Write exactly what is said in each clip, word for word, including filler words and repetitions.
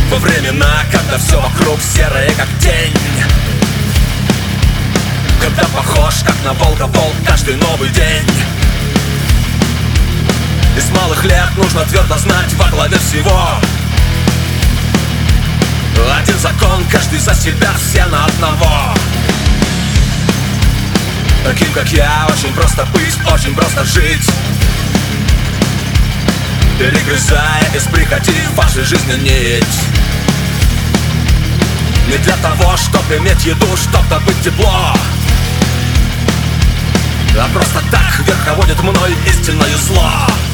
Во времена, когда все вокруг серое, как тень, когда похож, как на волга-волк, каждый новый день. И с малых лет нужно твердо знать во главе всего один закон, каждый за себя, все на одного. Таким, как я, очень просто быть, очень просто жить, перегрызая из прихоти вашей жизни нить. Не для того, чтоб иметь еду, чтоб добыть тепло, а просто так верховодит мной истинное зло.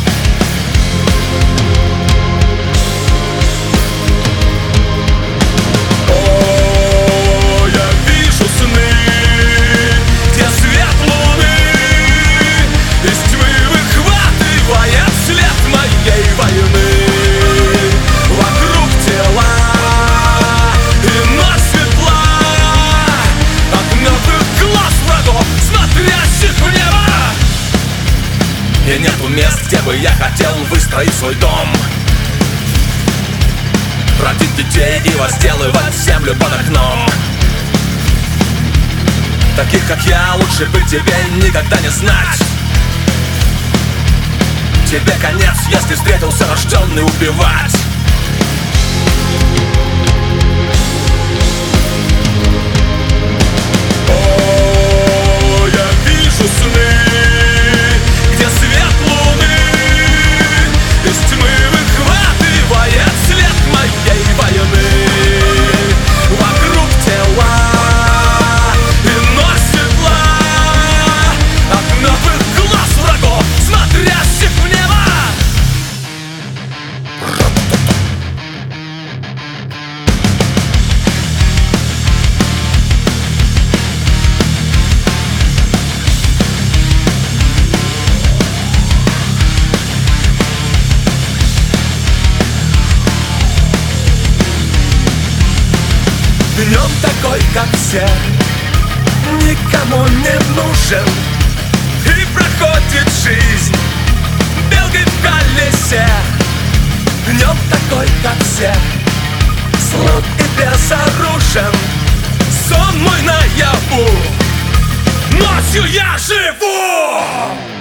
О, я вижу сны, где свет луны из тьмы выхватывает след моей войны. Вокруг тела и ночь светла от мертвых глаз врагов, смотрящих в небо. И нету мест, где бы я хотел выстроить свой дом, родить детей и возделывать землю под окном. Таких, как я, лучше бы тебе никогда не знать. Тебе конец, если встретился рожденный убивать. О, я вижу сны, где свет луны из тьмы выхватывает след моей войны. Вокруг тела и ночь светла от мертвых глаз врагов, смотрящих в небо. Днем такой, как все, никому не нужен, и проходит жизнь белкой в колесе. Днем такой, как все, слаб и безоружен, сон мой наяву, ночью я живу.